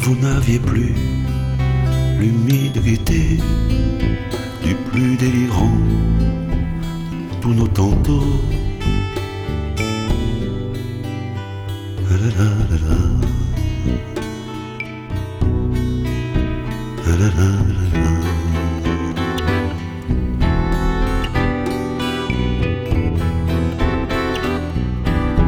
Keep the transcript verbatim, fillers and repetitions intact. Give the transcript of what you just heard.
vous n'aviez plus l'humide gaieté du plus délirant de tous nos tantôt. La la la la la.